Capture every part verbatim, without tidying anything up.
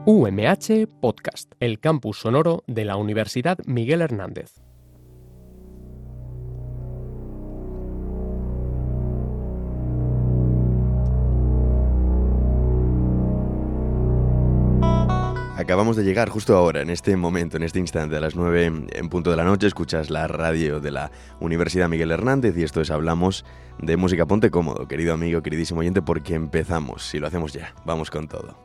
U M H Podcast, el campus sonoro de la Universidad Miguel Hernández. Acabamos de llegar justo ahora, en este momento, en este instante, a las nueve en punto de la noche. Escuchas la radio de la Universidad Miguel Hernández y esto es Hablamos de Música. Ponte cómodo, querido amigo, queridísimo oyente, porque empezamos y lo hacemos ya. Vamos con todo.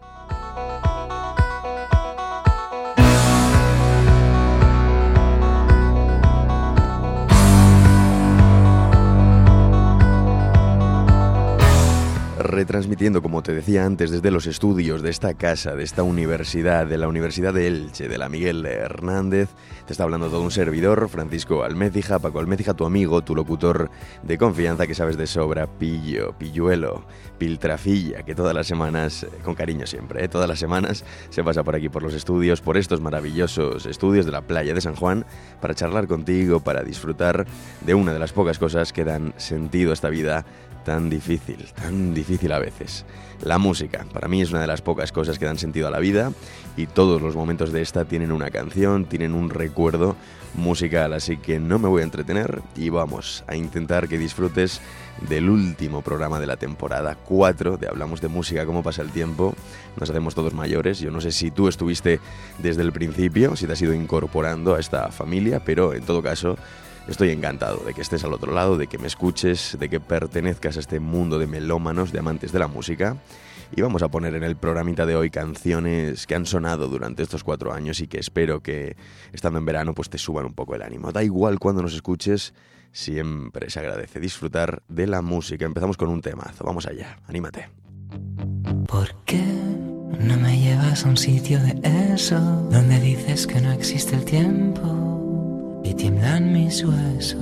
Retransmitiendo, como te decía antes, desde los estudios de esta casa, de esta universidad, de la Universidad de Elche, de la Miguel Hernández, te está hablando todo un servidor, Francisco Almécija, Paco Almécija, tu amigo, tu locutor de confianza, que sabes de sobra, pillo, pilluelo, piltrafilla, que todas las semanas, con cariño siempre, ¿eh? todas las semanas se pasa por aquí, por los estudios, por estos maravillosos estudios de la playa de San Juan, para charlar contigo, para disfrutar de una de las pocas cosas que dan sentido a esta vida tan difícil, tan difícil a veces. La música, para mí es una de las pocas cosas que dan sentido a la vida y todos los momentos de esta tienen una canción, tienen un recuerdo musical, así que no me voy a entretener y vamos a intentar que disfrutes del último programa de la temporada cuatro de Hablamos de Música. Cómo pasa el tiempo, nos hacemos todos mayores. Yo no sé si tú estuviste desde el principio, si te has ido incorporando a esta familia, pero en todo caso estoy encantado de que estés al otro lado, de que me escuches, de que pertenezcas a este mundo de melómanos, de amantes de la música. Y vamos a poner en el programita de hoy canciones que han sonado durante estos cuatro años y que espero que, estando en verano, pues te suban un poco el ánimo. Da igual cuando nos escuches, siempre se agradece disfrutar de la música. Empezamos con un temazo, vamos allá, anímate. ¿Por qué no me llevas a un sitio de eso, donde dices que no existe el tiempo y tiemblan mis huesos?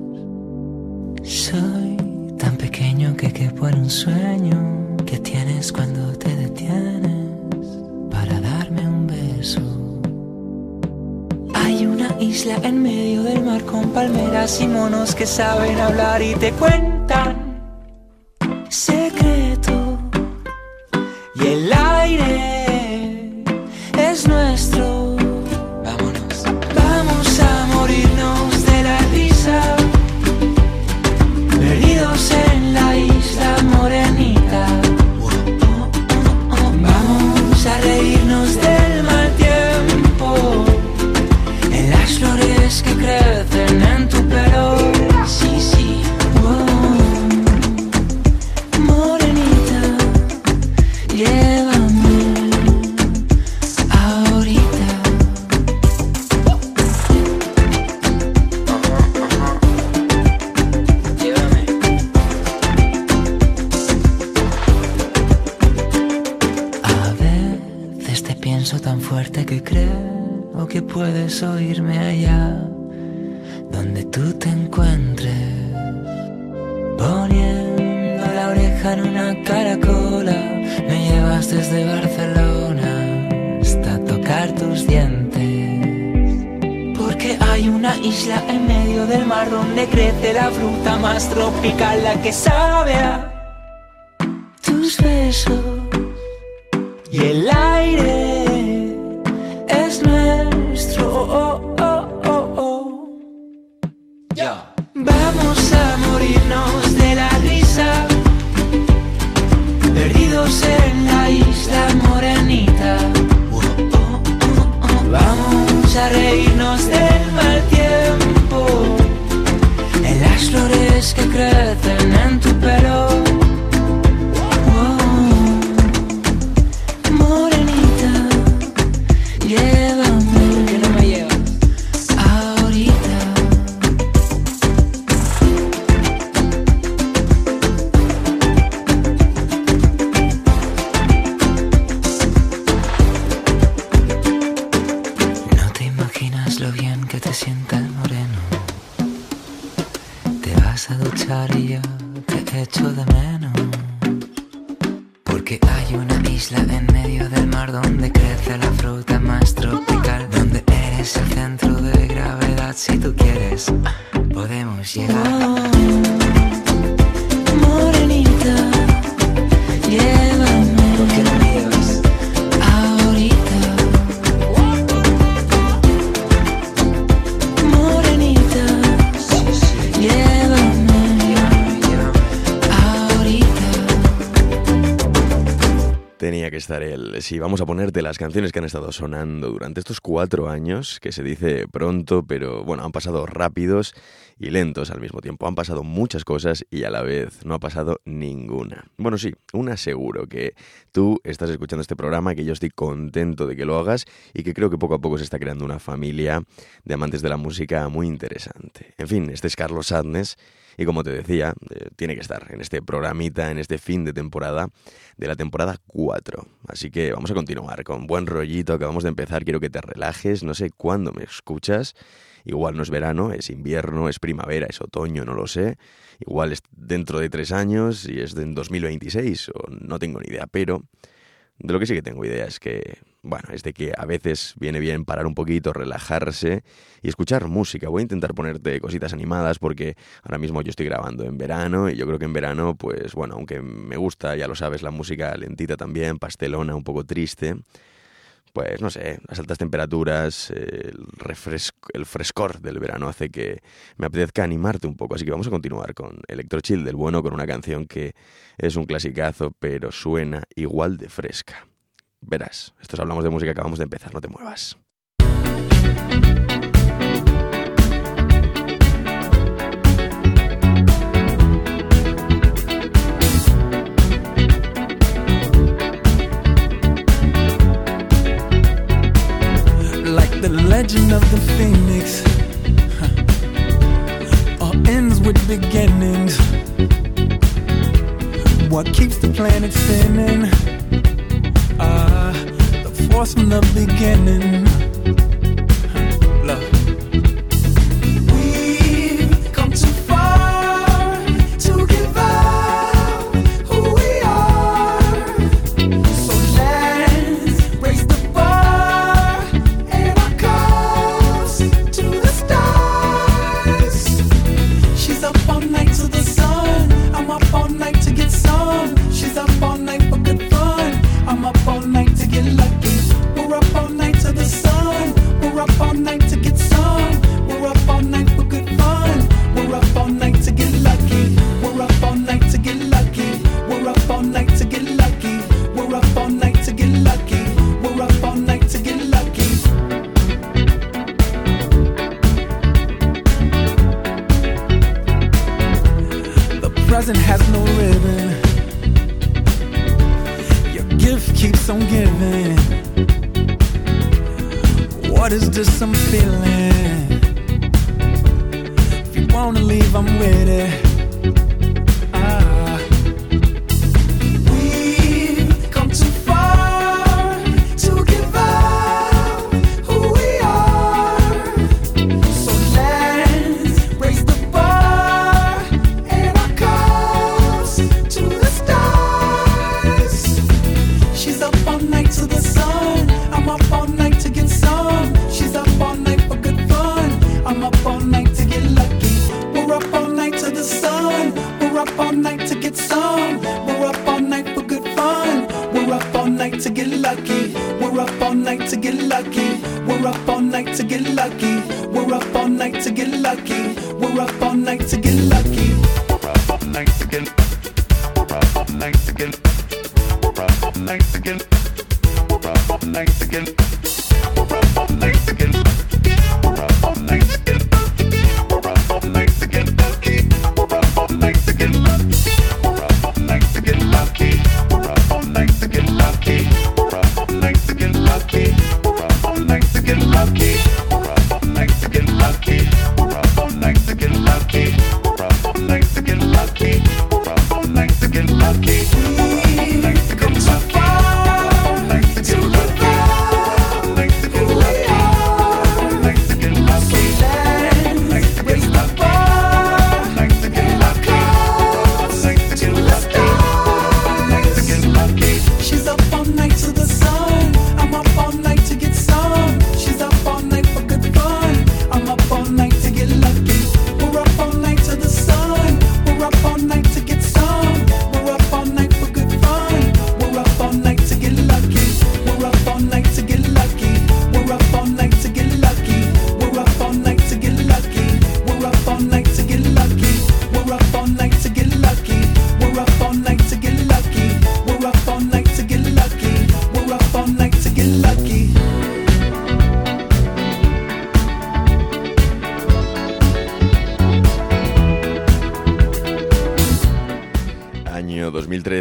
Soy tan pequeño que quepo en un sueño que tienes cuando te detienes para darme un beso. Hay una isla en medio del mar con palmeras y monos que saben hablar y te cuentan secretos, y el aire es nuestro. Morirnos de la risa, perdidos en la isla morenita. Vamos a reírnos del mal tiempo, en las flores que crecen en tu pelo. Sí, sí, oh, morenita, llévame ahorita. Tan fuerte que creo que puedes oírme allá donde tú te encuentres, poniendo la oreja en una caracola. Me llevas desde Barcelona hasta tocar tus dientes, porque hay una isla en medio del mar donde crece la fruta más tropical, la que sabe a tus besos, y el aire es nuestro. Oh, oh, oh, oh. Yeah. Vamos a morirnos de la risa, perdidos en la isla morenita. Oh, oh, oh, oh. Vamos a reírnos del mal tiempo, en las flores que crecen en tu pelo. Y yo te echo de menos, porque hay una isla en medio del mar donde crece la fruta más tropical, donde eres el centro de gravedad. Si tú quieres, podemos llegar. Oh, morenita, llévame. ¿Por qué no me llevas? Ahora Tenía que estar él. Sí, vamos a ponerte las canciones que han estado sonando durante estos cuatro años, que se dice pronto, pero bueno, han pasado rápidos y lentos al mismo tiempo. Han pasado muchas cosas y a la vez no ha pasado ninguna. Bueno, sí, una seguro, que tú estás escuchando este programa, que yo estoy contento de que lo hagas y que creo que poco a poco se está creando una familia de amantes de la música muy interesante. En fin, este es Carlos Sadness. Y como te decía, eh, tiene que estar en este programita, en este fin de temporada, de la temporada cuatro. Así que vamos a continuar con buen rollito, acabamos de empezar, quiero que te relajes, no sé cuándo me escuchas, igual no es verano, es invierno, es primavera, es otoño, no lo sé, igual es dentro de tres años y es en dos mil veintiséis, o no tengo ni idea, pero de lo que sí que tengo idea es que, bueno, es de que a veces viene bien parar un poquito, relajarse y escuchar música. Voy a intentar ponerte cositas animadas porque ahora mismo yo estoy grabando en verano y yo creo que en verano, pues bueno, aunque me gusta, ya lo sabes, la música lentita también, pastelona, un poco triste, pues no sé, las altas temperaturas, el, refresco, el frescor del verano hace que me apetezca animarte un poco. Así que vamos a continuar con Electro Chill del bueno, con una canción que es un clasicazo, pero suena igual de fresca. Verás, estos hablamos de música, acabamos de empezar, no te muevas. Like the legend of the phoenix, huh. All ends with beginnings. What keeps the planet spinning? Ah, uh, the force from the beginning. Huh. Love. We've come too far to give up who we are. So let's raise the bar and our cups to the stars. She's up all night to the sun. I'm up all night to get some. She's up all night for good fun. I'm up all night to get lucky. We're up all night to the sun. We're up all night to get some. We're up all night for good fun. We're up all night to get lucky. We're up all night to get lucky. We're up all night to get lucky. We're up all night to get lucky. We're up all night to get lucky. The present has no ribbon. Gift keeps on giving. What is this I'm feeling? If you wanna leave, I'm with it. Ah. We've come too far to give up who we are. So let's raise the bar and our cups to the stars. She's up all night to the sun. I'm up all night to get some. She's up all night for good fun. I'm up all night to get lucky. We're up all night to the sun. We're up all night to get some. We're up all night for good fun. We're up all night to get lucky. We're up all night to get lucky. We're up all night to get lucky. We're up all night to get lucky. We're up all night to get lucky. We're up all night to get. We're up all night to get. We're up all night to get. We're up all night to get. We're up all night to get. We're up all night to get. We're up all night to get lucky. We're up all night to get lucky. We're up all night to get lucky. We're up all night to get lucky. We're up all night to get lucky. We're up all night to get lucky. We're up all night to get lucky. We're up all night to get lucky. We're up all night to get lucky. We're up all night to get lucky. We've come too far to give up who we are. So let's raise the bar and our cups to the stars. She's up all night to the sun. I'm up all night to get some. She's up all night for good fun. I'm up all night to get lucky. We're up all night to the sun. We're up all night to get some. We're up all night for good fun.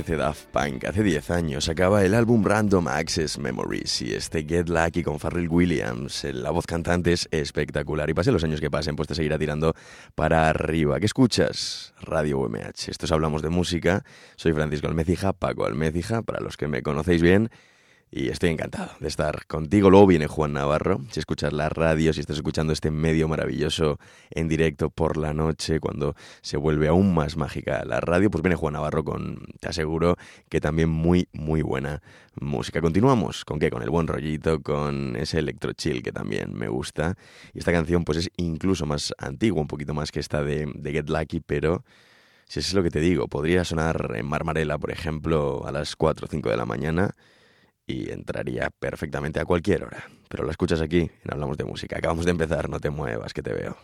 trece Daft Punk, hace diez años, acaba el álbum Random Access Memories y este Get Lucky con Pharrell Williams. La voz cantante es espectacular y pasen los años que pasen, pues te seguirá tirando para arriba. ¿Qué escuchas? Radio U M H. Esto es Hablamos de Música. Soy Francisco Almecija, Paco Almecija, para los que me conocéis bien. Y estoy encantado de estar contigo. Luego viene Juan Navarro. Si escuchas la radio, si estás escuchando este medio maravilloso en directo por la noche, cuando se vuelve aún más mágica la radio, pues viene Juan Navarro con, te aseguro, que también muy, muy buena música. Continuamos. ¿Con qué? Con el buen rollito, con ese electro chill que también me gusta. Y esta canción pues es incluso más antigua, un poquito más que esta de, de Get Lucky, pero si eso es lo que te digo, podría sonar en Marmarela, por ejemplo, a las cuatro o cinco de la mañana, y entraría perfectamente a cualquier hora. Pero la escuchas aquí, en Hablamos de Música. Acabamos de empezar, no te muevas, que te veo.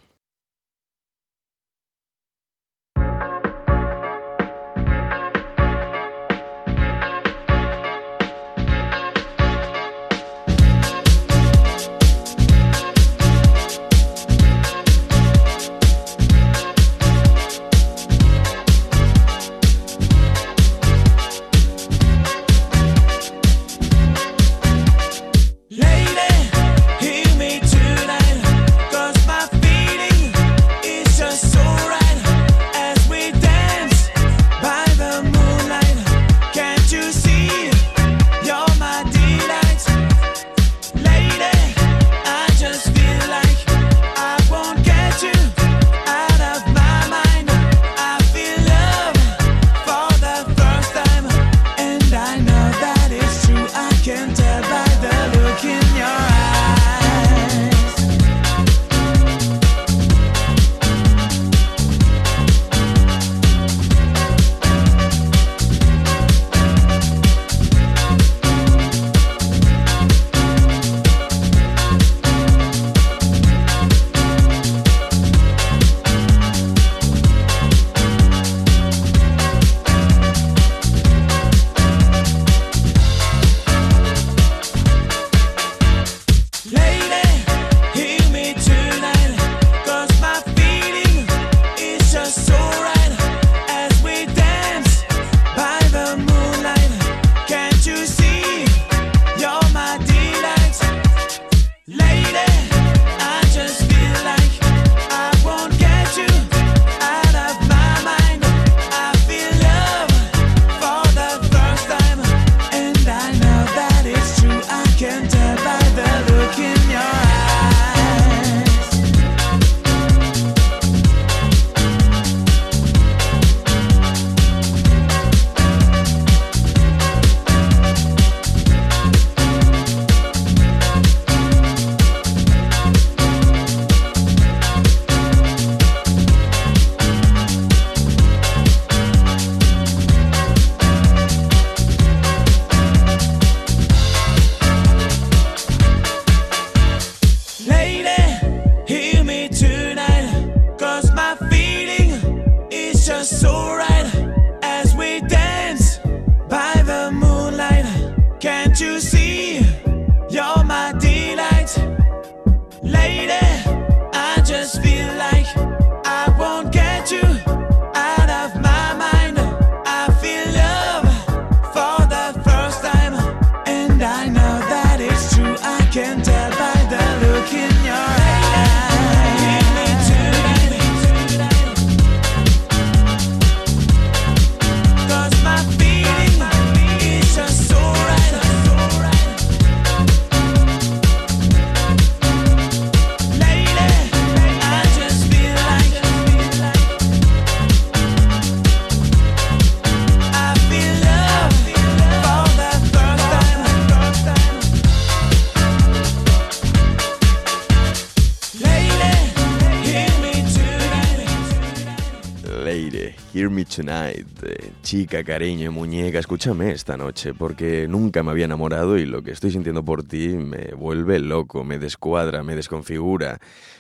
Hear Me Tonight, eh, chica, cariño, muñeca, escúchame esta noche, porque nunca me había enamorado y lo que estoy sintiendo por ti me vuelve loco, me descuadra, me desconfigura.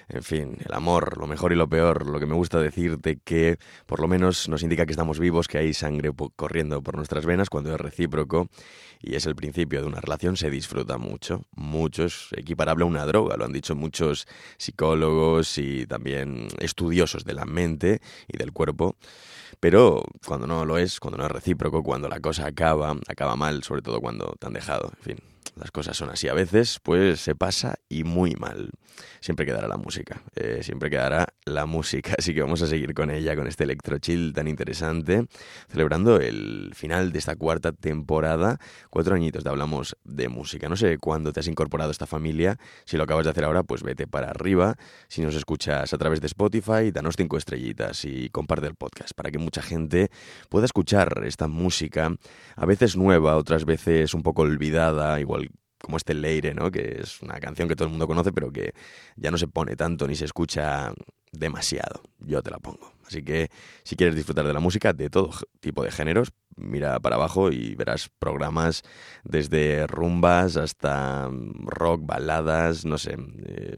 En fin, el amor, lo mejor y lo peor, lo que me gusta decirte que por lo menos nos indica que estamos vivos, que hay sangre corriendo por nuestras venas cuando es recíproco y es el principio de una relación, se disfruta mucho, mucho, es equiparable a una droga, lo han dicho muchos psicólogos y también estudiosos de la mente y del cuerpo, pero cuando no lo es, cuando no es recíproco, cuando la cosa acaba, acaba mal, sobre todo cuando te han dejado, en fin. Las cosas son así a veces, pues se pasa y muy mal. Siempre quedará la música, eh, siempre quedará la música, así que vamos a seguir con ella, con este electro chill tan interesante, celebrando el final de esta cuarta temporada, cuatro añitos de Hablamos de Música. No sé cuándo te has incorporado a esta familia, si lo acabas de hacer ahora, pues vete para arriba, si nos escuchas a través de Spotify, danos cinco estrellitas y comparte el podcast para que mucha gente pueda escuchar esta música, a veces nueva, otras veces un poco olvidada, igual como este Leire, ¿no? Que es una canción que todo el mundo conoce, pero que ya no se pone tanto ni se escucha demasiado. Yo te la pongo. Así que si quieres disfrutar de la música de todo tipo de géneros, mira para abajo y verás programas desde rumbas hasta rock, baladas, no sé, eh,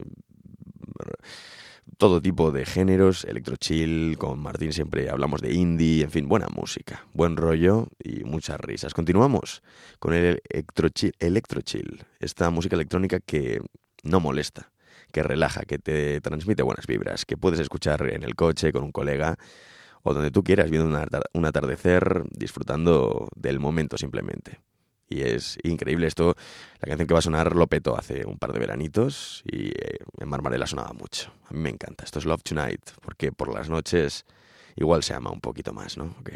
todo tipo de géneros, electro chill, con Martín siempre hablamos de indie, en fin, buena música, buen rollo y muchas risas. Continuamos con el electro chill, electro chill, esta música electrónica que no molesta, que relaja, que te transmite buenas vibras, que puedes escuchar en el coche con un colega o donde tú quieras, viendo un atardecer, disfrutando del momento simplemente. Y es increíble esto, la canción que va a sonar lo petó hace un par de veranitos y eh, en Marmarela sonaba mucho. A mí me encanta, esto es Love Tonight, porque por las noches igual se ama un poquito más, ¿no? Okay.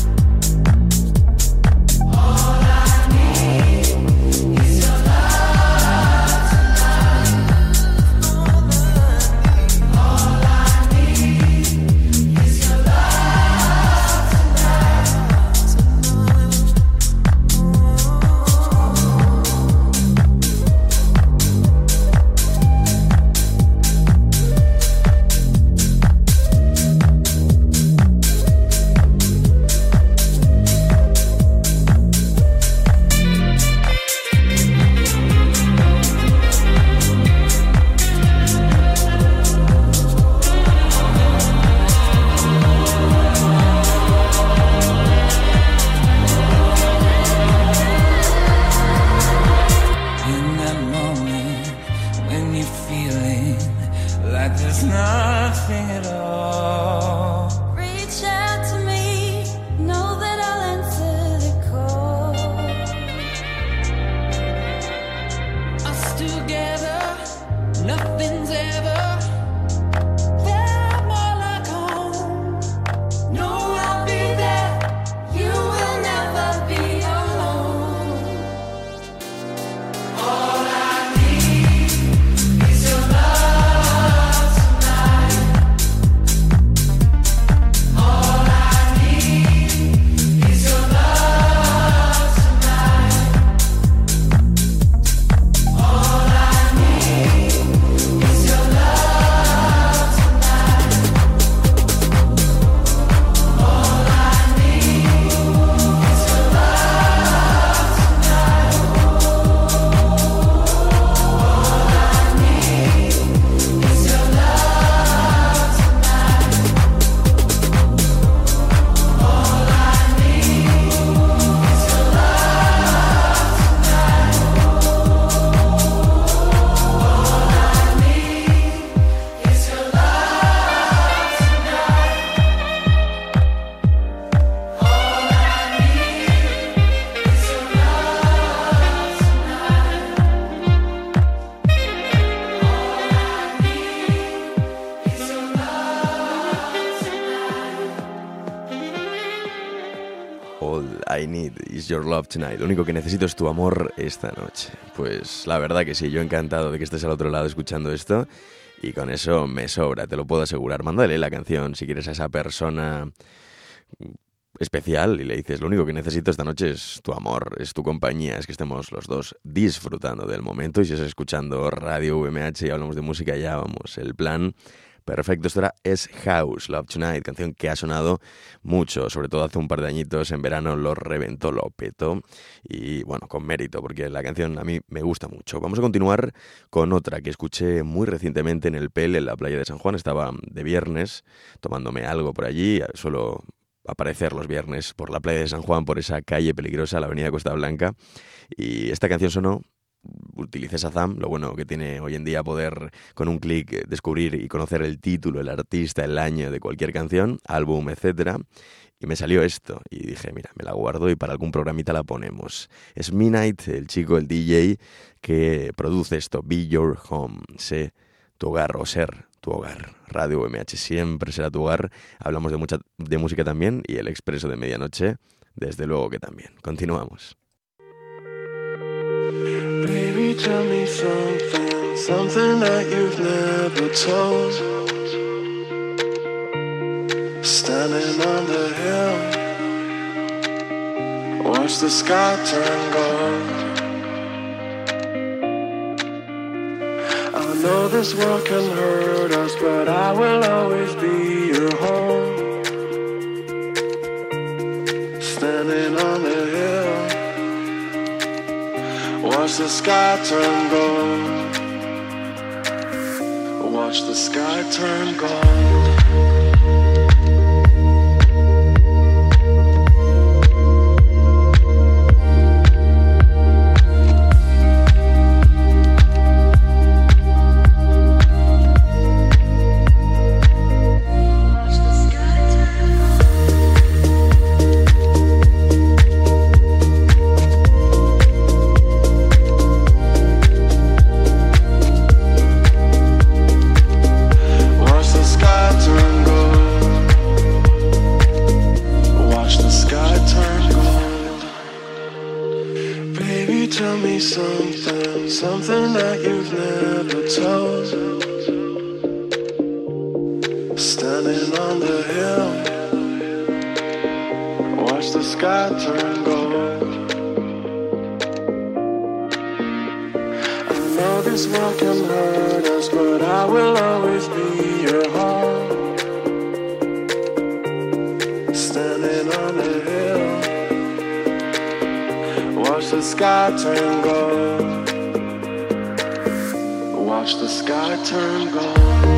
All I need is your love. I need is your love tonight. Lo único que necesito es tu amor esta noche. Pues la verdad que sí, yo encantado de que estés al otro lado escuchando esto. Y con eso me sobra, te lo puedo asegurar. Mándale la canción si quieres a esa persona especial y le dices, lo único que necesito esta noche es tu amor, es tu compañía, es que estemos los dos disfrutando del momento. Y si estás escuchando Radio U M H y hablamos de música, ya vamos, el plan perfecto. Esto era Es House, Love Tonight, canción que ha sonado mucho, sobre todo hace un par de añitos, en verano lo reventó, lo petó, y bueno, con mérito, porque la canción a mí me gusta mucho. Vamos a continuar con otra que escuché muy recientemente en el P E L, en la playa de San Juan. Estaba de viernes tomándome algo por allí, suelo aparecer los viernes por la playa de San Juan, por esa calle peligrosa, la avenida Costa Blanca, y esta canción sonó. Utilicé Shazam, lo bueno que tiene hoy en día poder con un clic descubrir y conocer el título, el artista, el año de cualquier canción, álbum, etcétera. Y me salió esto y dije, mira, me la guardo y para algún programita la ponemos. Es Midnight, el chico, el D J que produce esto, Be Your Home, sé tu hogar o ser tu hogar. Radio U M H siempre será tu hogar. Hablamos de mucha de música también y el Expreso de Medianoche, desde luego que también. Continuamos. Baby, tell me something, something that you've never told. Standing on the hill, watch the sky turn gold. I know this world can hurt us, but I will always be your home. Standing on the hill, watch the sky turn gold. Watch the sky turn gold. Something, something that you've never told. Standing on the hill, watch the sky turn gold. I know this world can hurt us, but I will always be your home. Standing on the hill, watch the sky turn gold. Watch the sky turn gold.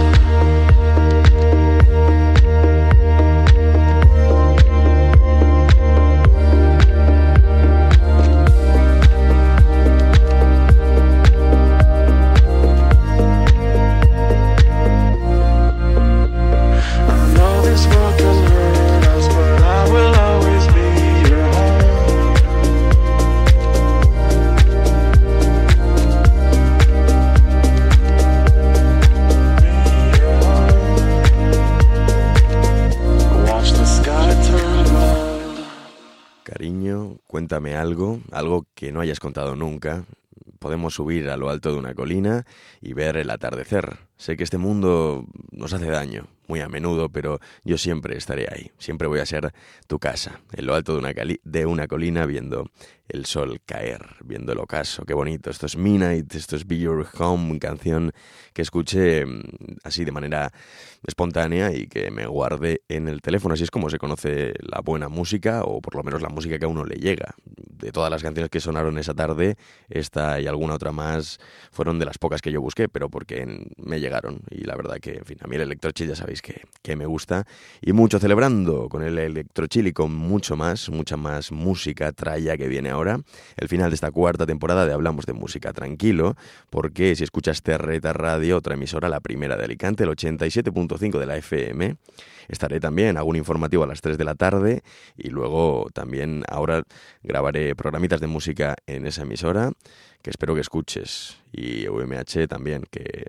Cuéntame algo, algo que no hayas contado nunca. Podemos subir a lo alto de una colina y ver el atardecer. Sé que este mundo nos hace daño, muy a menudo, pero yo siempre estaré ahí. Siempre voy a ser tu casa, en lo alto de una, cali- de una colina, viendo el sol caer, viendo el ocaso. Qué bonito. Esto es Midnight, esto es Be Your Home, canción que escuché así de manera espontánea y que me guardé en el teléfono. Así es como se conoce la buena música, o por lo menos la música que a uno le llega. De todas las canciones que sonaron esa tarde, esta y alguna otra más fueron de las pocas que yo busqué, pero porque me llegaron. Y la verdad que, en fin, a mí el electrochill ya sabéis que, que me gusta. Y mucho celebrando con el electrochill y con mucho más, mucha más música tralla que viene ahora. El final de esta cuarta temporada de Hablamos de Música. Tranquilo, porque si escuchas Terreta Radio, otra emisora, la primera de Alicante, el ochenta y siete punto cinco de la F M, estaré también, hago un informativo a las tres de la tarde y luego también ahora grabaré programitas de música en esa emisora que espero que escuches, y U M H también, que bueno,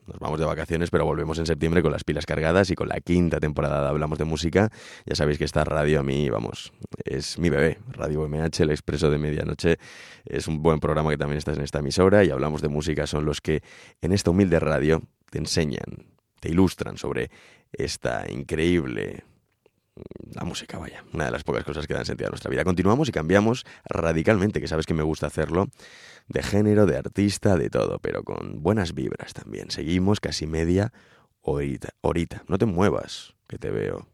nos vamos de vacaciones, pero volvemos en septiembre con las pilas cargadas y con la quinta temporada de Hablamos de Música. Ya sabéis que esta radio a mí, vamos, es mi bebé. Radio U M H, el Expreso de Medianoche, es un buen programa que también está en esta emisora, y Hablamos de Música son los que en esta humilde radio te enseñan, te ilustran sobre esta increíble... La música, vaya, una de las pocas cosas que dan sentido a nuestra vida. Continuamos y cambiamos radicalmente, que sabes que me gusta hacerlo, de género, de artista, de todo, pero con buenas vibras también. Seguimos casi media horita. horita. No te muevas, que te veo.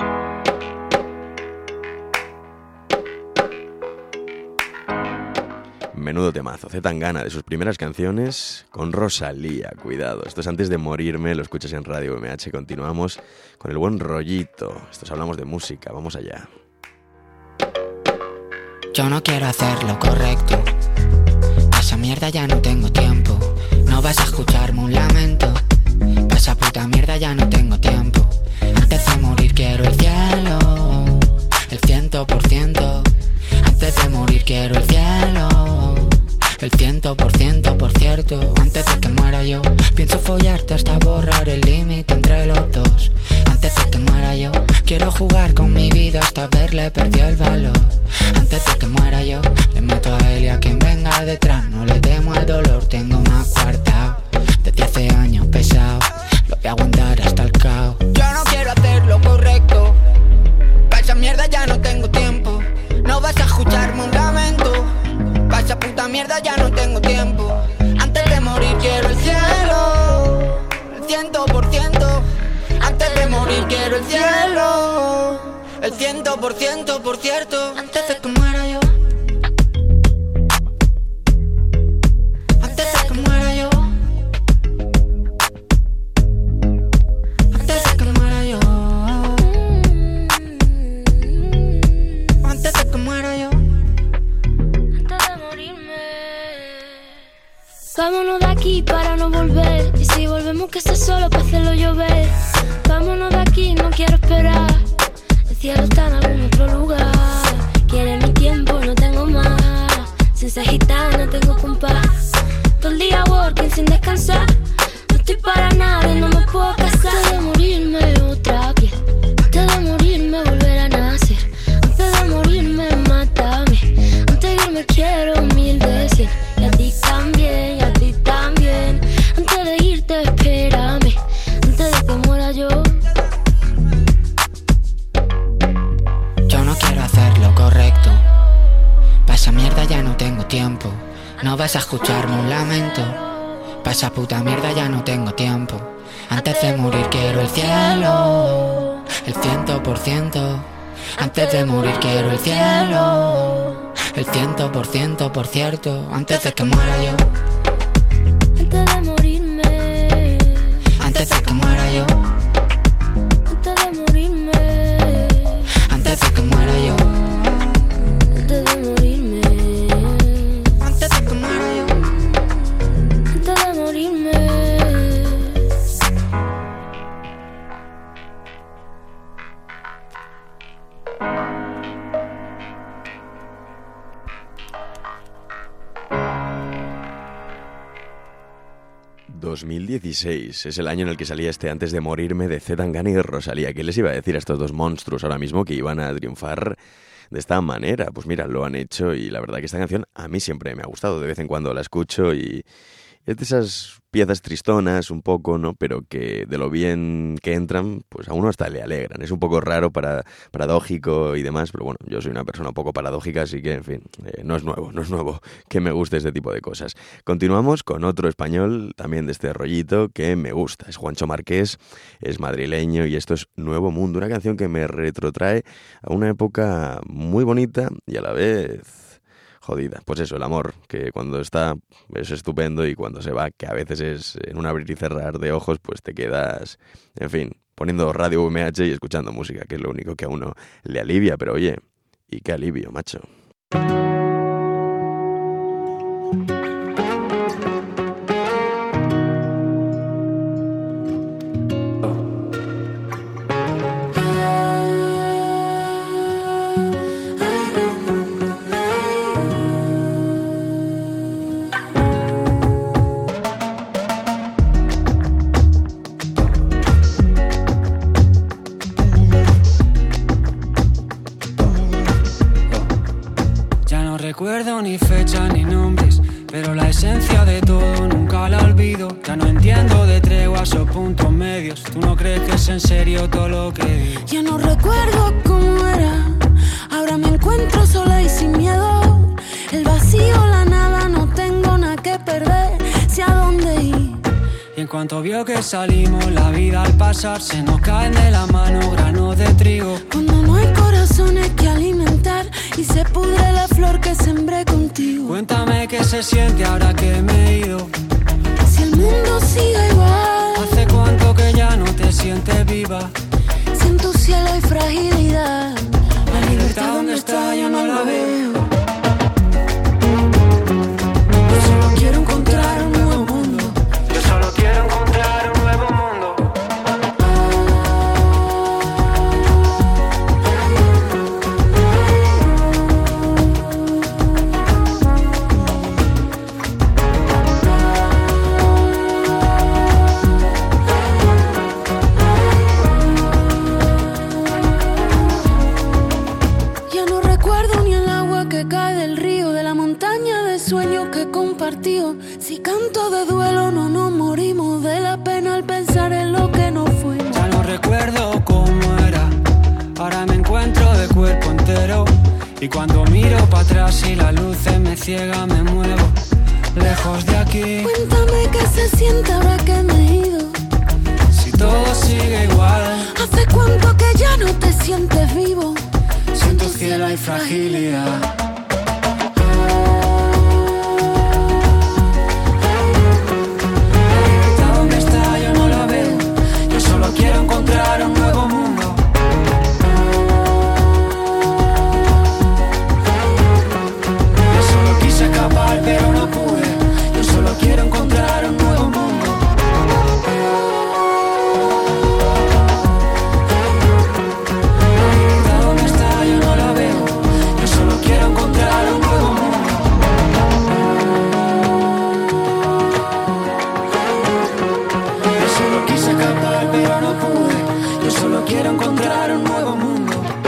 Menudo temazo, Zetangana, de sus primeras canciones con Rosalía, cuidado. Esto es Antes de Morirme, lo escuchas en Radio U M H. Continuamos con el buen rollito. Estos Hablamos de Música, vamos allá. Yo no quiero hacer lo correcto, pa' esa mierda ya no tengo tiempo. No vas a escucharme un lamento, pa' esa puta mierda ya no tengo tiempo. Antes de morir quiero el cielo, el ciento por ciento. Antes de morir quiero el cielo, el ciento por ciento, por cierto. Antes de que muera yo, pienso follarte hasta borrar el límite entre los dos. Antes de que muera yo, quiero jugar con mi vida hasta verle perdió el valor. Antes de que muera yo, le meto a él y a quien venga detrás. No le temo al dolor, tengo más cuartao. Desde hace años pesado, lo voy a aguantar hasta el caos. Yo no quiero hacer lo correcto, pa' esa mierda ya no tengo tiempo. No vas a escucharme un lamento, pa' esa puta mierda ya no tengo tiempo. Antes de morir quiero el cielo, el ciento por ciento. Antes de morir quiero el cielo, el ciento por ciento, por cierto. Antes de que muera yo, antes de que muera yo, antes de que muera yo, antes de que muera yo, antes de morirme. Vámonos de aquí para no volver, y si volvemos que sea solo para hacerlo llover. Vámonos de aquí, no quiero esperar, el cielo está en algún otro lugar. Quiere mi tiempo, no tengo más, sin ser gitana tengo compás. Todo el día working sin descansar, no estoy para nadie, no me puedo casar. Antes de morirme otra piel, antes de morirme volver a nacer. Antes de morirme mátame, antes de irme quiero mil de cien. Y a ti también, y a ti también. Antes de irte espérame, antes de que muera yo. Yo no quiero hacer lo correcto, pa' esa mierda ya no tengo tiempo. No vas a escucharme un lamento, pa' esa puta mierda ya no tengo tiempo. Antes de morir quiero el cielo, el ciento por ciento. Antes de morir quiero el cielo, el ciento por ciento, por cierto. Antes de que muera yo, Antes de morirme, antes de que muera yo, antes de morirme, antes de que muera yo, antes de morirme, antes de que muera yo. antes de morirme. dos mil dieciséis es el año en el que salía este Antes de Morirme de Zetangana y Rosalía. ¿Qué les iba a decir a estos dos monstruos ahora mismo que iban a triunfar de esta manera? Pues mira, lo han hecho, y la verdad que esta canción a mí siempre me ha gustado. De vez en cuando la escucho y es de esas piezas tristonas un poco, ¿no? Pero que de lo bien que entran, pues a uno hasta le alegran. Es un poco raro, para, paradójico y demás, pero bueno, yo soy una persona un poco paradójica, así que, en fin, eh, no es nuevo, no es nuevo que me guste este tipo de cosas. Continuamos con otro español, también de este rollito, que me gusta. Es Juancho Marqués, es madrileño, y esto es Nuevo Mundo, una canción que me retrotrae a una época muy bonita y a la vez jodida. Pues eso, el amor, que cuando está es estupendo, y cuando se va, que a veces es en un abrir y cerrar de ojos, pues te quedas, en fin, poniendo Radio U M H y escuchando música, que es lo único que a uno le alivia. Pero oye, y qué alivio, macho. recuerdo ni fecha ni nombres, pero la esencia de todo nunca la olvido. Ya no entiendo de treguas o puntos medios. ¿Tú no crees que es en serio todo lo que digo? Ya no recuerdo cómo era. Ahora me encuentro sola y sin miedo. El vacío, la nada, no tengo nada que perder. Sé a dónde ir. Y en cuanto vio que salimos, la vida al pasar se nos caen de la mano granos de trigo. Cuando no hay corazones que alimentar y se pudre la flor que sembré contigo. Cuéntame qué se siente ahora que me he ido. Si el mundo sigue igual. ¿Hace cuánto que ya no te sientes viva? Si en tu cielo hay fragilidad. La libertad ¿Dónde está? Yo no la veo. Yo solo quiero encontrar un nuevo mundo. Yo solo quiero encontrar un nuevo mundo. Ya no recuerdo ni el agua que cae del río, de la montaña de sueños que he compartido. Si canto de duelo no nos morimos de la pena al pensar en lo que no fuimos. Ya no recuerdo cómo era. Ahora me encuentro de cuerpo entero. Y cuando miro para atrás y la luz me ciega, me muevo lejos de aquí. Cuéntame qué se siente ahora que me he ido. Si todo sigue igual. ¿Hace cuánto que ya no te sientes vivo? Si en tu cielo hay fragilidad. ¿Dónde está? Yo no la veo. Yo solo quiero encontrar un nuevo mundo. Yo solo quise escapar pero no pude. Yo solo quiero encontrar un nuevo mundo. ¿Dónde está? Yo no la veo. Yo solo quiero encontrar un nuevo mundo. Yo solo quise escapar pero no pude. Yo solo quiero encontrar un nuevo mundo.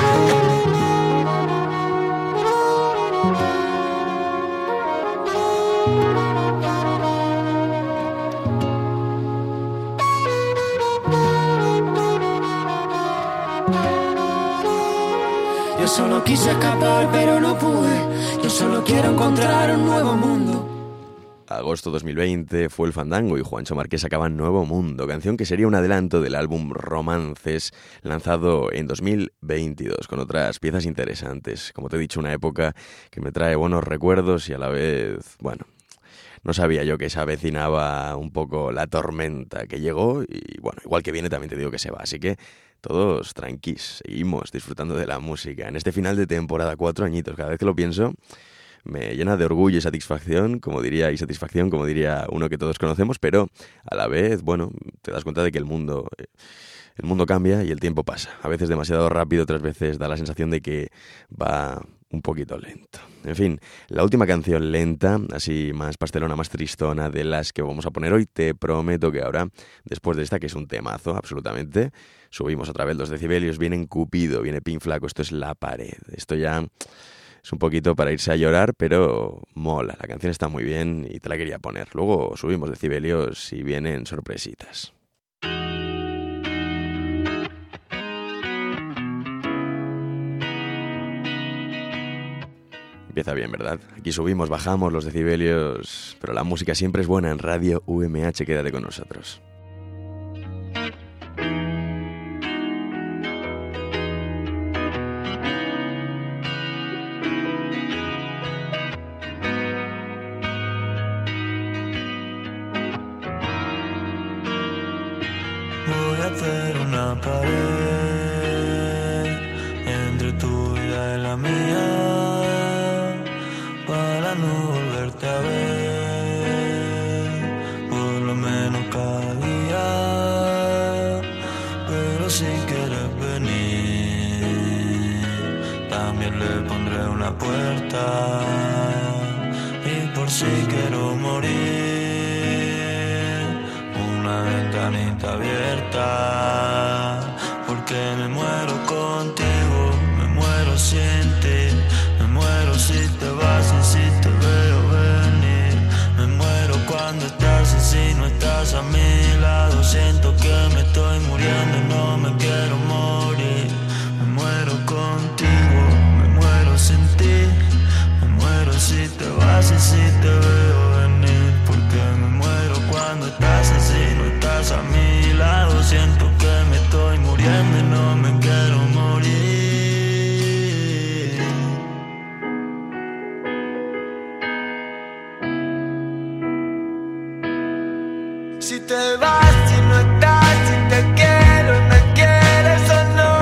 Yo solo quise escapar pero no pude. Yo solo quiero encontrar un nuevo mundo. Agosto dos mil veinte fue el fandango y Juancho Márquez sacaba Nuevo Mundo, canción que sería un adelanto del álbum Romances, lanzado en dos mil veintidós, con otras piezas interesantes. Como te he dicho, una época que me trae buenos recuerdos y a la vez, bueno, no sabía yo que se avecinaba un poco la tormenta que llegó y, bueno, igual que viene también te digo que se va, así que todos tranquis, seguimos disfrutando de la música. En este final de temporada, cuatro añitos, cada vez que lo pienso me llena de orgullo y satisfacción, como diría, y satisfacción, como diría uno que todos conocemos, pero a la vez, bueno, te das cuenta de que el mundo, el mundo cambia y el tiempo pasa. A veces demasiado rápido, otras veces da la sensación de que va un poquito lento. En fin, la última canción lenta, así más pastelona, más tristona de las que vamos a poner hoy, te prometo que ahora, después de esta, que es un temazo, absolutamente, subimos otra vez los decibelios, viene Cupido, viene Pin Flaco, esto es La Pared. Esto ya es un poquito para irse a llorar, pero mola, la canción está muy bien y te la quería poner. Luego subimos decibelios y vienen sorpresitas. Empieza bien, ¿verdad? Aquí subimos, bajamos los decibelios, pero la música siempre es buena en Radio U M H, quédate con nosotros. Voy a hacer una pared entre tu vida y la mía para no volverte a ver, por lo menos cada día. Pero si quieres venir, también le pondré una puerta. Y por si quiero morir, una ventanita abierta, porque me muero contigo, me muero sin ti, me muero si te vas y si estás a mi lado, siento que me estoy muriendo y no me quiero morir. Me muero contigo, me muero sin ti. Me muero si te vas y si te veo venir. Porque me muero cuando estás así, no estás a mi lado. Siento que me estoy muriendo y no me quiero morir. Si te vas, si no estás, si te quiero y me quieres o no,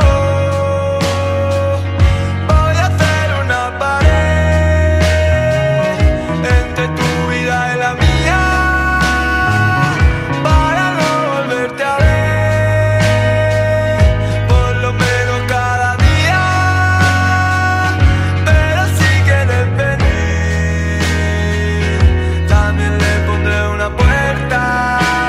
voy a hacer una pared entre tu vida y la mía para no volverte a ver, por lo menos cada día. Pero si quieres venir, también le pondré una puerta.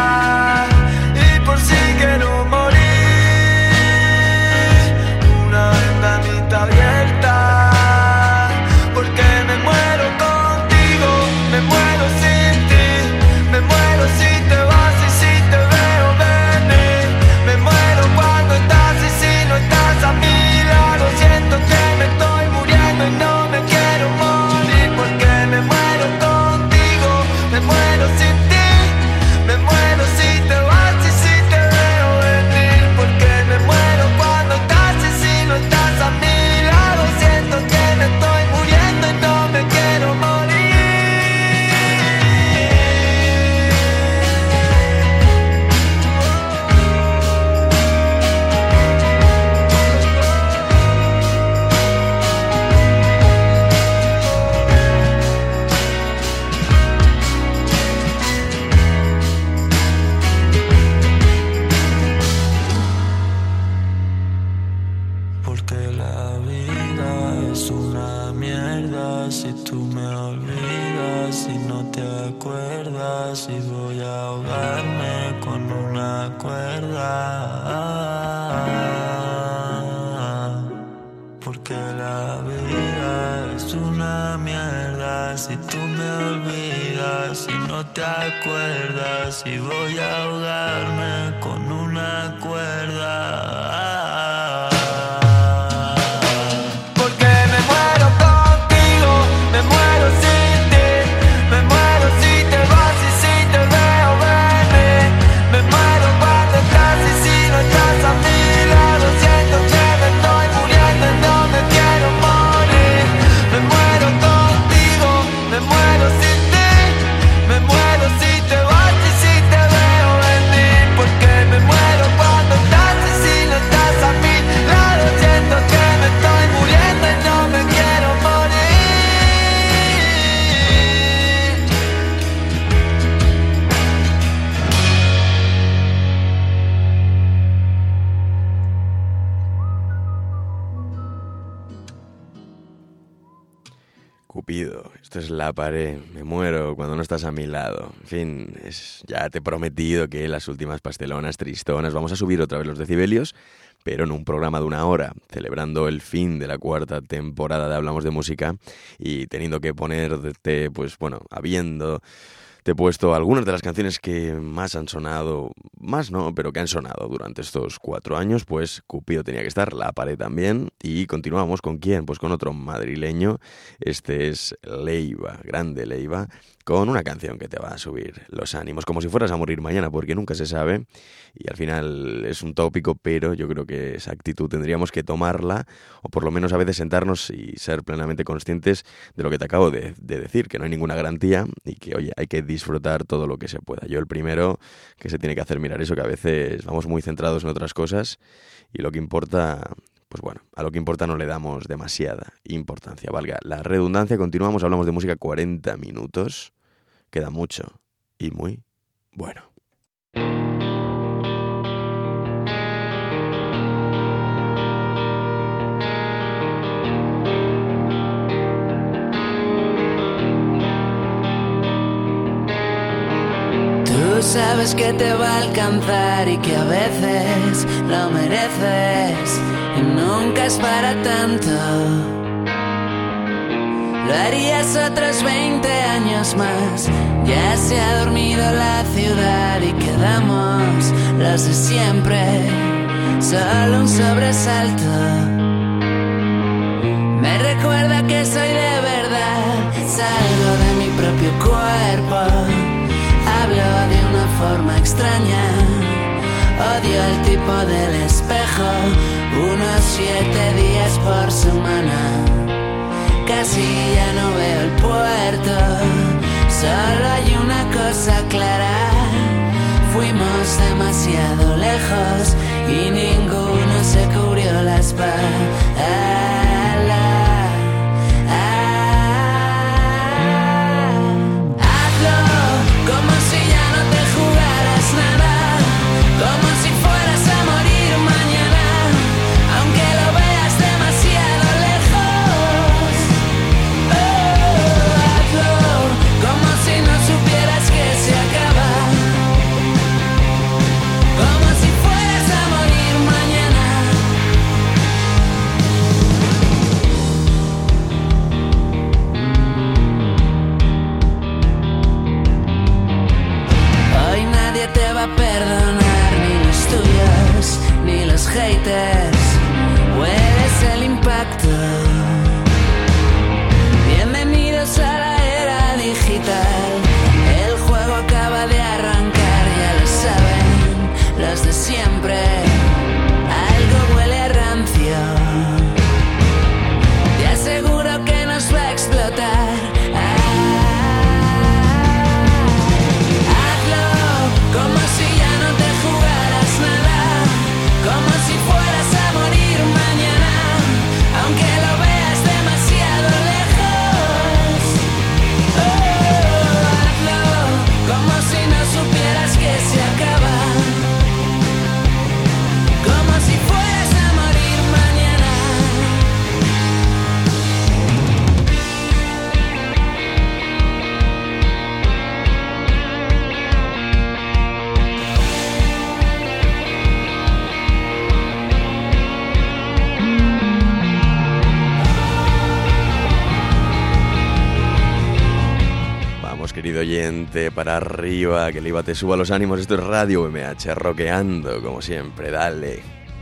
Y voy a ahogarme con una cuerda. Porque me muero contigo, me muero sin ti. Me muero si te vas y si te veo venir. Me muero cuando estás y si no estás a mi lado. Siento que me estoy muriendo y no me quiero morir. Me muero contigo, me muero sin ti. Me muero si te vas. Me muero cuando estás y si no estás a mi lado. Siento que me estoy muriendo y no me quiero Cupido, esto es La Pared, me muero cuando no estás a mi lado. En fin, es, ya te he prometido que las últimas pastelonas tristonas vamos a subir otra vez los decibelios, pero en un programa de una hora, celebrando el fin de la cuarta temporada de Hablamos de Música y teniendo que ponerte, pues bueno, habiendo... Te he puesto algunas de las canciones que más han sonado, más no, pero que han sonado durante estos cuatro años, pues Cupido tenía que estar, La Pared también, y continuamos ¿con quién? Pues con otro madrileño, este es Leiva, grande Leiva, con una canción que te va a subir los ánimos, como si fueras a morir mañana, porque nunca se sabe, y al final es un tópico, pero yo creo que esa actitud tendríamos que tomarla, o por lo menos a veces sentarnos y ser plenamente conscientes de lo que te acabo de, de decir, que no hay ninguna garantía, y que, oye, hay que disfrutar todo lo que se pueda. Yo el primero que se tiene que hacer mirar eso, que a veces vamos muy centrados en otras cosas, y lo que importa... Pues bueno, a lo que importa no le damos demasiada importancia. Valga la redundancia, continuamos, hablamos de música cuarenta minutos. Queda mucho y muy bueno. Tú sabes que te va a alcanzar y que a veces lo mereces y nunca es para tanto. Lo harías otros veinte años años más. Ya se ha dormido la ciudad y quedamos los de siempre. Solo un sobresalto me recuerda que soy de verdad. Salgo de mi propio cuerpo, hablo de una forma extraña. Odio el tipo del espejo, unos siete días por semana. Casi ya no veo el puerto, solo hay una cosa clara. Fuimos demasiado lejos y ninguno se cubrió la espalda. Haters, hueles el impacto. Bienvenidos a la era digital. El juego acaba de arrancar, ya lo saben los de siempre. Algo huele a rancio. Te aseguro que nos va a explotar. Como si ya no te jugaras nada, como si fueras a morir mañana, aunque lo veas demasiado lejos. Oh, hazlo, como si no supieras que se acaba, como si fueras a morir mañana. Querido oyente, para arriba, que el I V A te suba los ánimos. Esto es Radio U M H, rockeando como siempre, dale.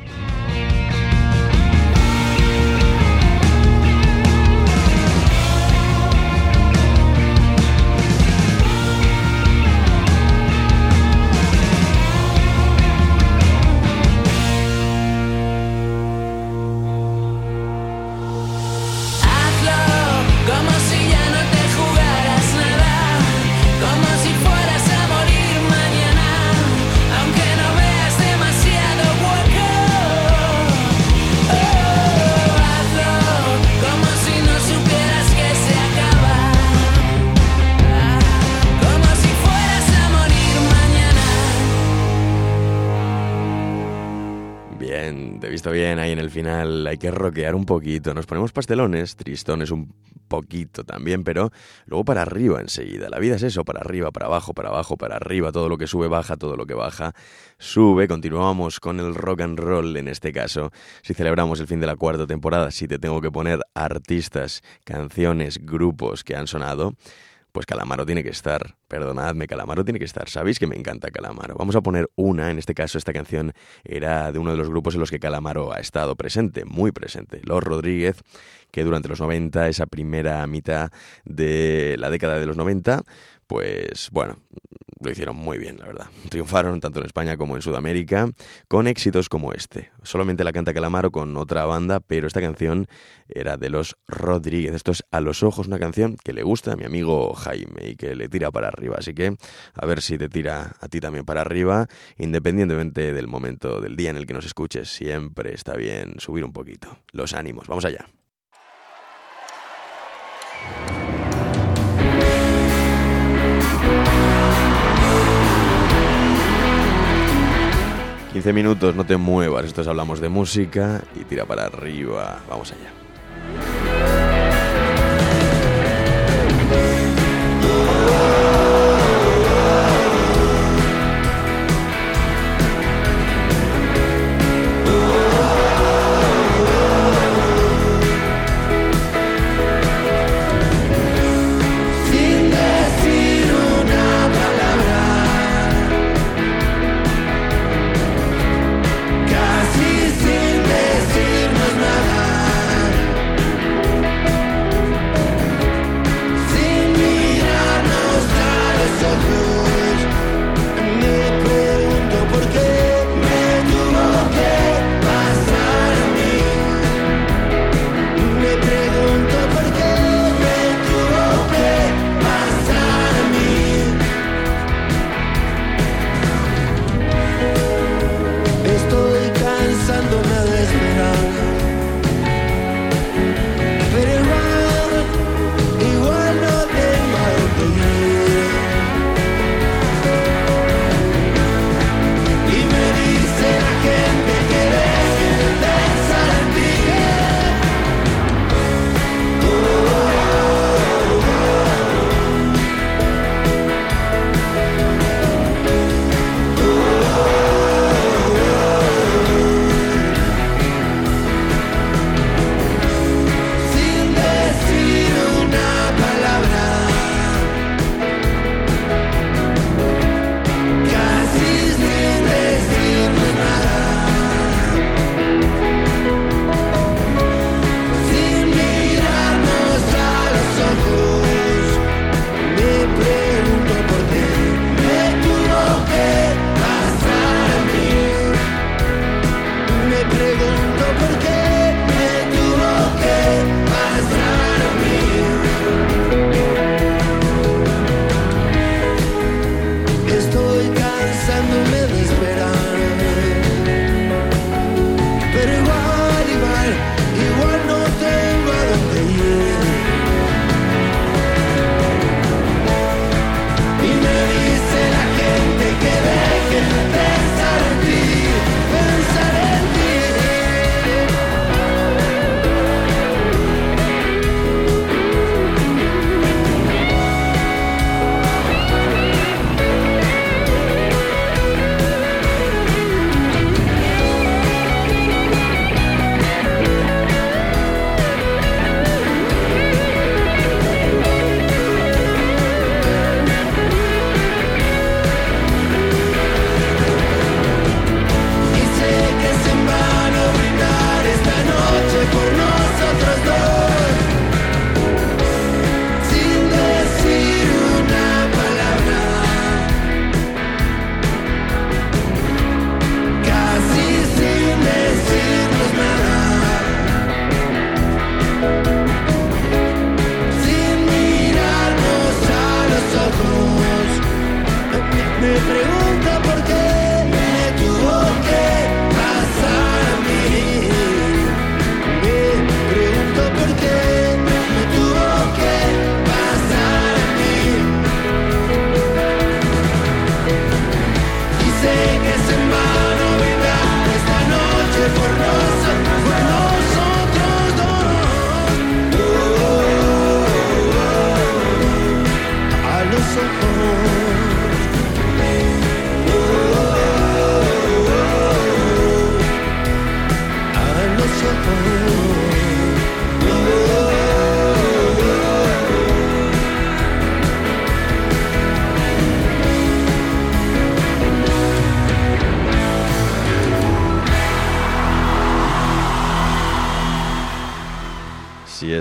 Bien, ahí en el final hay que rockear un poquito, nos ponemos pastelones, tristones un poquito también, pero luego para arriba enseguida. La vida es eso, para arriba, para abajo, para abajo, para arriba, todo lo que sube baja, todo lo que baja sube. Continuamos con el rock and roll en este caso. Si celebramos el fin de la cuarta temporada, si te tengo que poner artistas, canciones, grupos que han sonado, pues Calamaro tiene que estar. Perdonadme, Calamaro tiene que estar. Sabéis que me encanta Calamaro. Vamos a poner una, en este caso esta canción era de uno de los grupos en los que Calamaro ha estado presente, muy presente. Los Rodríguez, que durante los noventa, esa primera mitad de la década de los noventa, pues bueno, lo hicieron muy bien, la verdad. Triunfaron tanto en España como en Sudamérica con éxitos como este. Solamente la canta Calamaro con otra banda, pero esta canción era de los Rodríguez. Esto es A los ojos, una canción que le gusta a mi amigo Jaime y que le tira para arriba. Así que a ver si te tira a ti también para arriba, independientemente del momento del día en el que nos escuches. Siempre está bien subir un poquito los ánimos. Vamos allá. quince minutos, no te muevas. Esto es Hablamos de Música y tira para arriba. Vamos allá. Sin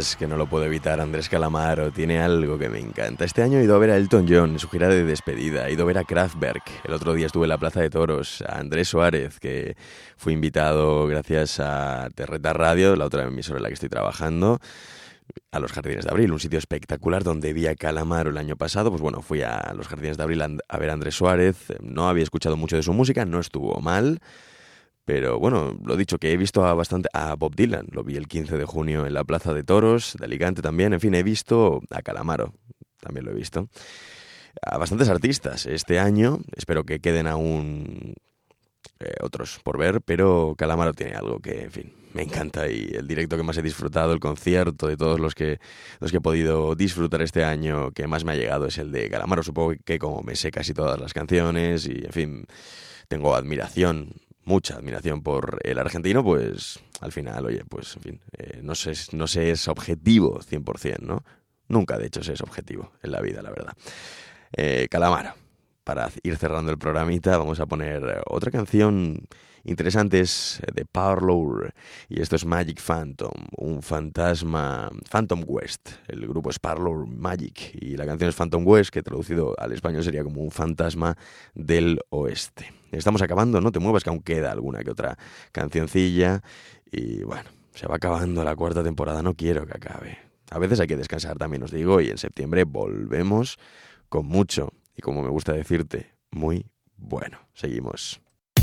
es que no lo puedo evitar. Andrés Calamaro tiene algo que me encanta. Este año he ido a ver a Elton John en su gira de despedida, he ido a ver a Kraftwerk. El otro día estuve en la Plaza de Toros, a Andrés Suárez, que fui invitado gracias a Terreta Radio, la otra emisora en la que estoy trabajando, a los Jardines de Abril, un sitio espectacular donde vi a Calamaro el año pasado. Pues bueno, fui a los Jardines de Abril a ver a Andrés Suárez. No había escuchado mucho de su música, no estuvo mal. Pero bueno, lo dicho, que he visto a bastante a Bob Dylan, lo vi el quince de junio en la Plaza de Toros de Alicante también. En fin, he visto a Calamaro, también lo he visto. A bastantes artistas este año, espero que queden aún eh, otros por ver, pero Calamaro tiene algo que, en fin, me encanta, y el directo que más he disfrutado, el concierto de todos los que, los que he podido disfrutar este año, que más me ha llegado es el de Calamaro. Supongo que como me sé casi todas las canciones y, en fin, tengo admiración, mucha admiración por el argentino, pues al final, oye, pues en fin, eh, no sé, no sé es objetivo cien por ciento, ¿no? Nunca, de hecho, se es objetivo en la vida, la verdad. Eh, Calamaro, para ir cerrando el programita, vamos a poner otra canción interesante, es de Parlour, y esto es Magic Phantom, un fantasma, Phantom West. El grupo es Parlour Magic y la canción es Phantom West, que traducido al español sería como un fantasma del oeste. Estamos acabando, no te muevas, que aún queda alguna que otra cancioncilla, y bueno, se va acabando la cuarta temporada, no quiero que acabe. A veces hay que descansar, también os digo, y en septiembre volvemos con mucho, y como me gusta decirte, muy bueno. Seguimos.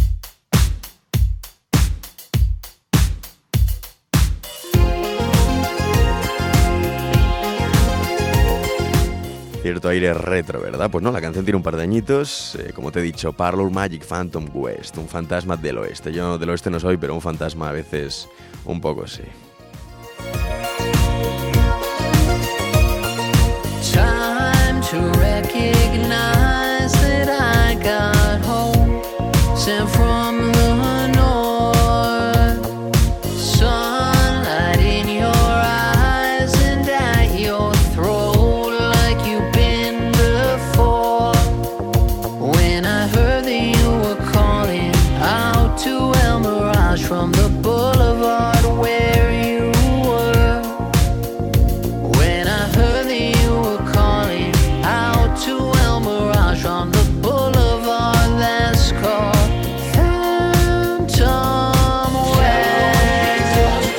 Cierto aire retro, ¿verdad? Pues no, la canción tiene un par de añitos. Eh, como te he dicho, Parlour Magic Phantom West, un fantasma del oeste. Yo del oeste no soy, pero un fantasma a veces un poco sí. Time to recognize that I got home, sent from the north. Sunlight in your eyes and at your throat, like you've been before. When I heard that you were calling out to El Mirage from the boulevard where you were. When I heard that you were calling out to El Mirage on the boulevard that's called Phantom West.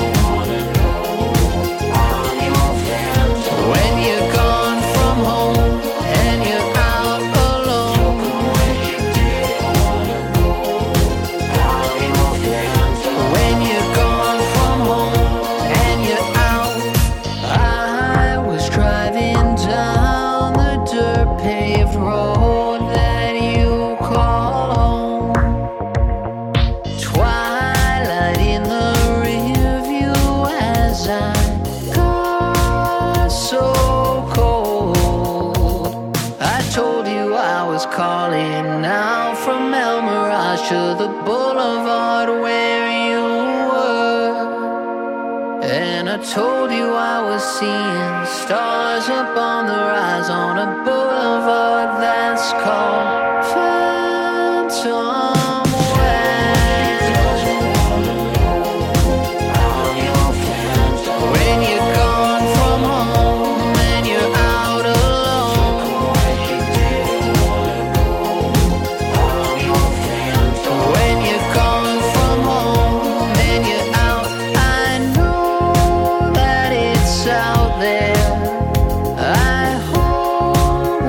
When you're gone from home and you're out alone. When you're gone from home and you're out. I was driving down the dirt paved road that you call home. Twilight in the rear view as I got so cold. I told you I was calling now from El Mirage to the boulevard where you were. And I told you I was seeing stars up on the rise on a boulevard that's called Phantom West. When you're gone from home and you're out alone. When you're gone from home and you're out, I know that it's out there. I hope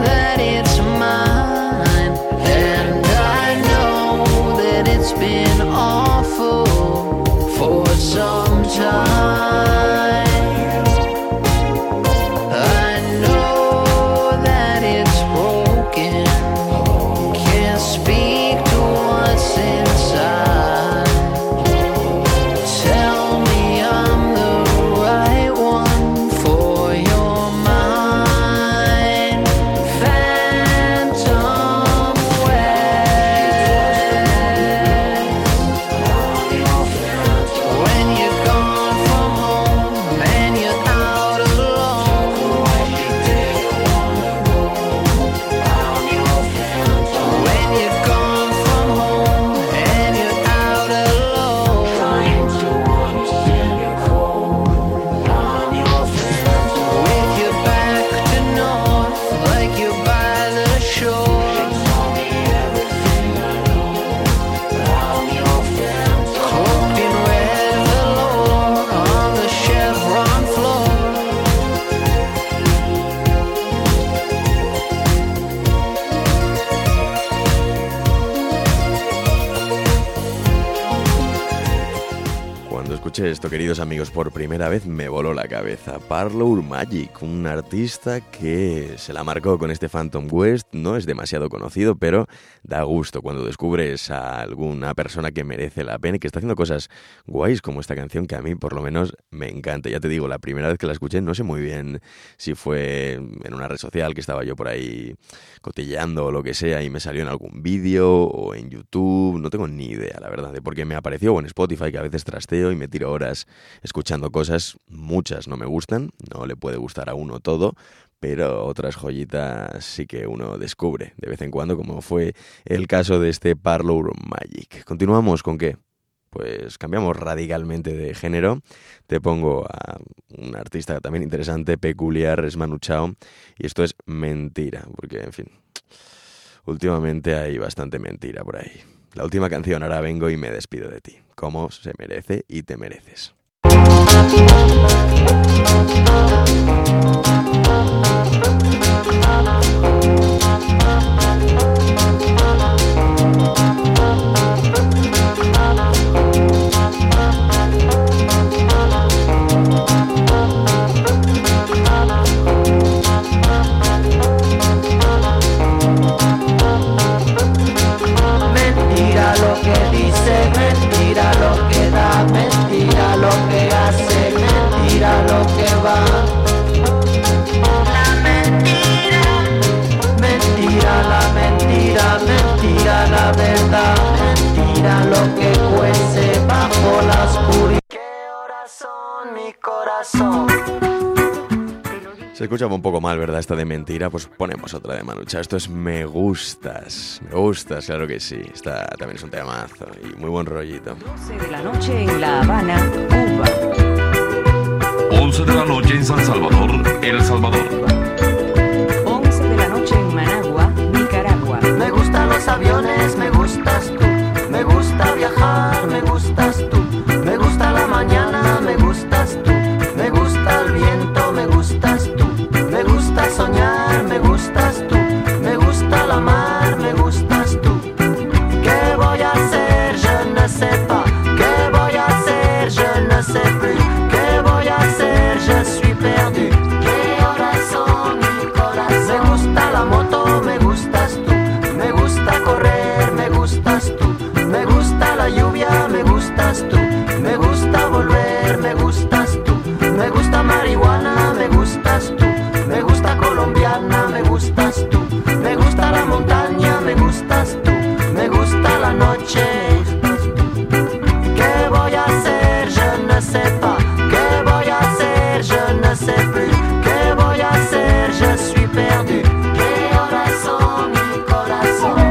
escuché esto, queridos amigos, por primera vez me voló la cabeza. Parlour Magic, un artista que se la marcó con este Phantom West, no es demasiado conocido, pero da gusto cuando descubres a alguna persona que merece la pena y que está haciendo cosas guays como esta canción que a mí por lo menos me encanta. Ya te digo, la primera vez que la escuché no sé muy bien si fue en una red social que estaba yo por ahí cotilleando o lo que sea y me salió en algún vídeo o en YouTube, no tengo ni idea, la verdad, de por qué me apareció o en Spotify, que a veces trasteo y me tiro horas escuchando cosas, muchas no me gustan, no le puede gustar a uno todo, pero otras joyitas sí que uno descubre de vez en cuando, como fue el caso de este Parlour Magic. ¿Continuamos con qué? Pues cambiamos radicalmente de género. Te pongo a un artista también interesante, peculiar, es Manu Chao, y esto es Mentira, porque, en fin, últimamente hay bastante mentira por ahí. La última canción, ahora vengo y me despido de ti, como se merece y te mereces. Mentira lo que dice, mentira lo que da, mentira lo que hace, mentira lo que va. La mentira, mentira la mentira, mentira la verdad, mentira lo que cuece bajo la oscuridad. ¿Qué horas son, mi corazón? Se escuchaba un poco mal, ¿verdad? Esta de Mentira, pues ponemos otra de Manu Chao. Esto es Me Gustas. Me Gustas, claro que sí. Esta también es un temazo y muy buen rollito. doce de la noche en La Habana, Cuba. once de la noche en San Salvador, El Salvador. once de la noche en Managua, Nicaragua. Me gustan los aviones, me gustas tú. Me gusta viajar, me gustas tú. Me gusta la mañana, me gustas tú. Me gusta el viento, me gustas tú. Me gusta soñar, me gustas tú. Me gusta la mar, me gustas tú. ¿Qué voy a hacer? Je ne sais pas. ¿Qué voy a hacer? Je ne sais plus. ¿Qué voy a hacer? Je suis perdu. ¿Qué horas son, mi corazón? Me gusta la moto, me gustas tú. Me gusta correr, me gustas tú. Me gusta la lluvia, me gustas tú. Me gusta volver, me gustas tú. Me gusta marihuana, me gustas tú. Me gusta colombiana, me gustas tú. Me gusta la montaña, me gustas tú. Me gusta la noche. ¿Qué voy a hacer? Je ne sais pas. ¿Qué voy a hacer? Je ne sais plus. ¿Qué voy a hacer? Je suis perdu. ¿Qué horas son, mi corazón?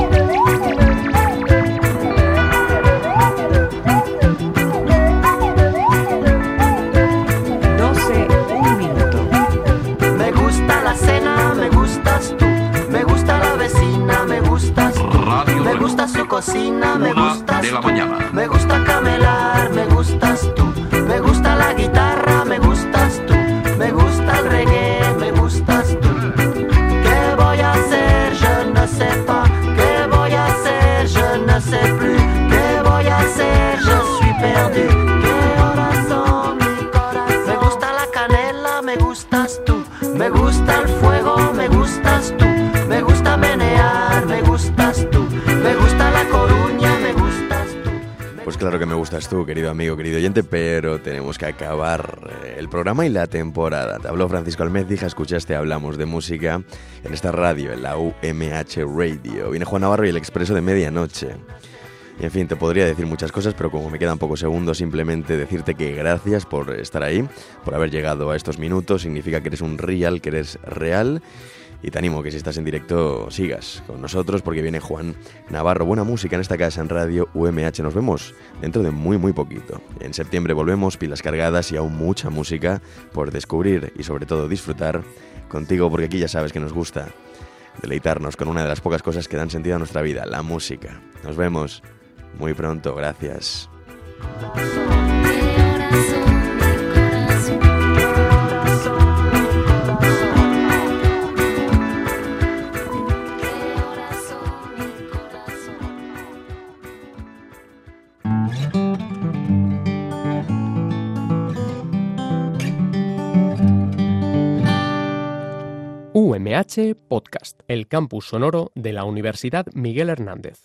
doce, un minuto. Me gusta la cena, me gustas tú. Me gusta la vecina, me gustas tú. Radio Me gusta su cocina, me Una gustas de la tú. mañana. Me gusta camelar, me gustas tú. Me gusta la guitarra, me gustas tú. Me gusta el reggae, me gustas tú. ¿Qué voy a hacer? Je ne sais pas. ¿Qué voy a hacer? Je ne sais plus. ¿Qué voy a hacer? Je suis perdu. ¿Qué horas son, mi corazón? Me gusta la canela, me gustas tú. Me gusta el fuego, me gustas tú. Me gusta menear, me gustas tú. Me gusta la Coruña, me gustas tú. Pues claro que me gustas tú, querido amigo, querido oyente, pero tenemos que acabar el programa y la temporada. Te habló Francisco Almecija, escuchaste Hablamos de Música en esta radio, en la U M H Radio. Viene Juan Navarro y el Expreso de Medianoche. Y en fin, te podría decir muchas cosas, pero como me quedan pocos segundos, simplemente decirte que gracias por estar ahí, por haber llegado a estos minutos. Significa que eres un real, que eres real. Y te animo que si estás en directo sigas con nosotros porque viene Juan Navarro. Buena música en esta casa en Radio U M H. Nos vemos dentro de muy muy poquito. En septiembre volvemos, pilas cargadas y aún mucha música por descubrir y sobre todo disfrutar contigo, porque aquí ya sabes que nos gusta deleitarnos con una de las pocas cosas que dan sentido a nuestra vida, la música. Nos vemos muy pronto. Gracias. U M H Podcast, el campus sonoro de la Universidad Miguel Hernández.